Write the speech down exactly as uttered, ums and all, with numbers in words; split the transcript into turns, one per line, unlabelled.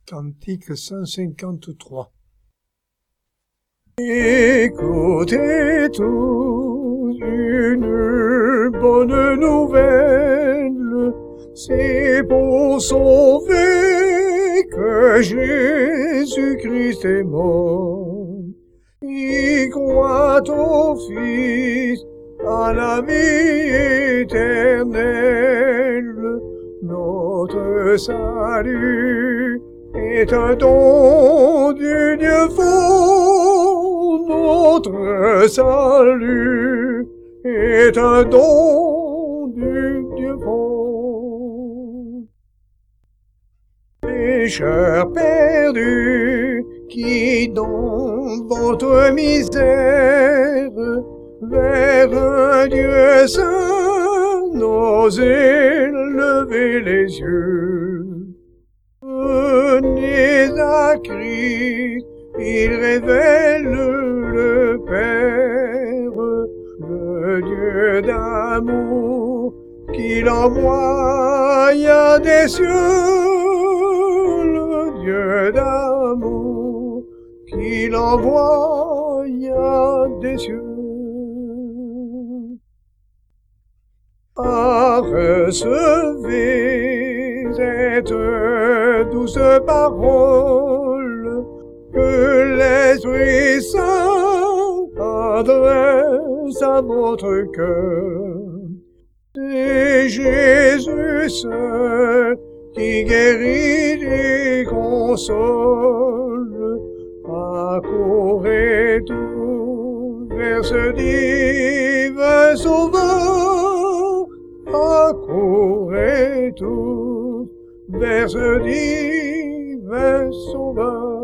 Cantique cent cinquante-trois.
Écoutez tous une bonne nouvelle, c'est pour sauver que Jésus-Christ est mort. Il croit au Fils, à la vie éternelle, notre salut est un don du Dieu fort, notre salut est un don du Dieu fort. Pécheurs perdus, qui dans votre misère, vers un Dieu saint, n'osez lever les yeux. Venez à Christ, il révèle le Père, le Dieu d'amour, qu'il envoya des cieux, le Dieu d'amour, qu'il envoya des cieux. Ah, recevez cette douce parole que l'Esprit Saint adresse à votre cœur. C'est Jésus seul qui guérit et console. Accourez tous vers ce divin Sauveur. Accourez tous vers ce divin Sauveur.